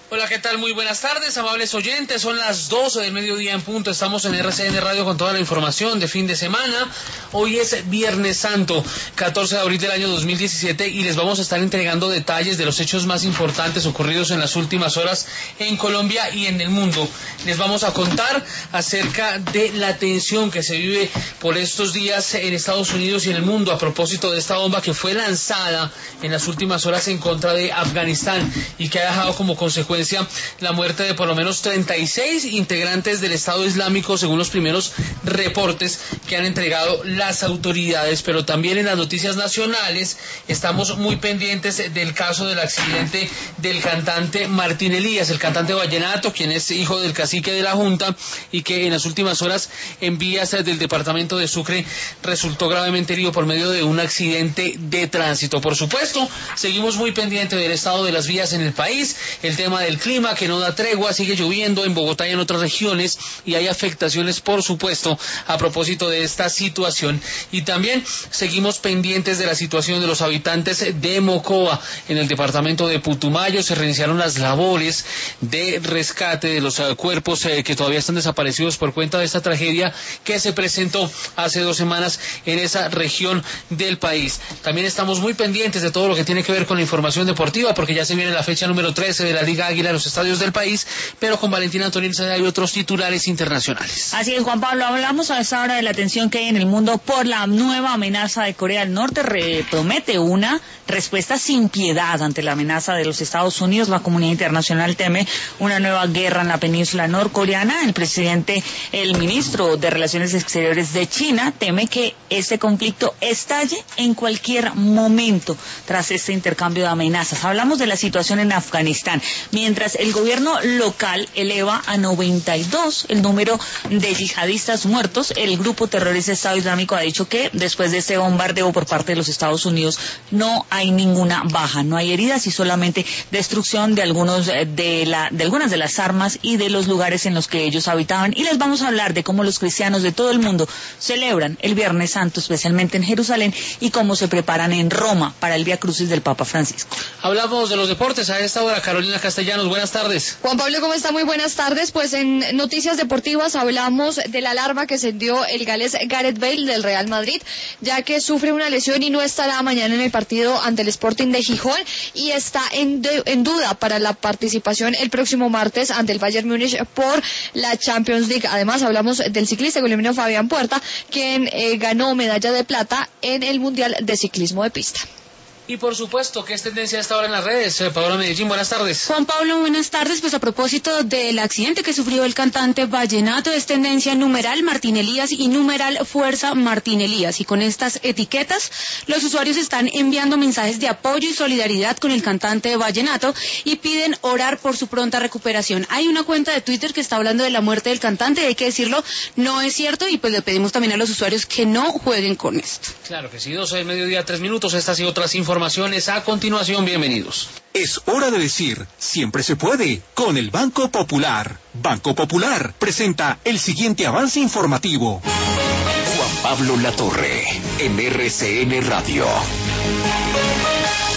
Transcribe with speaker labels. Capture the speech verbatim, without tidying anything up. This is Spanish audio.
Speaker 1: Hola, ¿qué tal? Muy buenas tardes, amables oyentes. Son las doce del mediodía en punto. Estamos en R C N Radio con toda la información de fin de semana. Hoy es Viernes Santo, catorce de abril del año dos mil diecisiete, y les vamos a estar entregando detalles de los hechos más importantes ocurridos en las últimas horas en Colombia y en el mundo. Les vamos a contar acerca de la tensión que se vive por estos días en Estados Unidos y en el mundo a propósito de esta bomba que fue lanzada en las últimas horas en contra de Afganistán y que ha dejado como consecuencia la muerte de por lo menos treinta y seis integrantes del Estado Islámico, según los primeros reportes que han entregado las autoridades. Pero también en las noticias nacionales estamos muy pendientes del caso del accidente del cantante Martín Elías, el cantante vallenato, quien es hijo del cacique de la Junta y que en las últimas horas en vías del departamento de Sucre resultó gravemente herido por medio de un accidente de tránsito. Por supuesto, seguimos muy pendientes del estado de las vías en el país, el tema de el clima que no da tregua, sigue lloviendo en Bogotá y en otras regiones y hay afectaciones, por supuesto, a propósito de esta situación. Y también seguimos pendientes de la situación de los habitantes de Mocoa en el departamento de Putumayo. Se reiniciaron las labores de rescate de los uh, cuerpos uh, que todavía están desaparecidos por cuenta de esta tragedia que se presentó hace dos semanas en esa región del país. También estamos muy pendientes de todo lo que tiene que ver con la información deportiva, porque ya se viene la fecha número trece de la Liga Águila de los estadios del país, pero con Valentina Antonil hay otros titulares internacionales.
Speaker 2: Así es, Juan Pablo, hablamos a esta hora de la tensión que hay en el mundo por la nueva amenaza de Corea del Norte. Re- promete una respuesta sin piedad ante la amenaza de los Estados Unidos. La comunidad internacional teme una nueva guerra en la península norcoreana. El presidente, el ministro de Relaciones Exteriores de China, teme que este conflicto estalle en cualquier momento tras este intercambio de amenazas. Hablamos de la situación en Afganistán. Mientras el gobierno local eleva a noventa y dos el número de yihadistas muertos, el grupo terrorista Estado Islámico ha dicho que después de este bombardeo por parte de los Estados Unidos no hay ninguna baja, no hay heridas y solamente destrucción de algunos de la de algunas de las armas y de los lugares en los que ellos habitaban. Y les vamos a hablar de cómo los cristianos de todo el mundo celebran el Viernes Santo, especialmente en Jerusalén, y cómo se preparan en Roma para el Vía Crucis del Papa Francisco.
Speaker 1: Hablamos de los deportes a esta hora. Carolina Castellanos, buenas tardes.
Speaker 3: Juan Pablo, ¿cómo está? Muy buenas tardes. Pues en noticias deportivas hablamos de la alarma que encendió el galés Gareth Bale del Real Madrid, ya que sufre una lesión y no estará mañana en el partido ante el Sporting de Gijón y está en, de, en duda para la participación el próximo martes ante el Bayern Múnich por la Champions League. Además, hablamos del ciclista colombiano Fabián Puerta, quien eh, ganó medalla de plata en el Mundial de Ciclismo de Pista.
Speaker 1: Y por supuesto, ¿qué es tendencia hasta ahora en las redes? Eh, Paola Medellín, buenas tardes.
Speaker 4: Juan Pablo, buenas tardes. Pues a propósito del accidente que sufrió el cantante vallenato, es tendencia numeral Martín Elías y numeral Fuerza Martín Elías. Y con estas etiquetas, los usuarios están enviando mensajes de apoyo y solidaridad con el cantante vallenato y piden orar por su pronta recuperación. Hay una cuenta de Twitter que está hablando de la muerte del cantante, hay que decirlo, no es cierto, y pues le pedimos también a los usuarios que no jueguen con esto.
Speaker 1: Claro que sí, doce del mediodía, tres minutos, estas y otras informaciones a continuación, bienvenidos.
Speaker 5: Es hora de decir, siempre se puede, con el Banco Popular. Banco Popular presenta el siguiente avance informativo. Juan Pablo Latorre, en R C N Radio.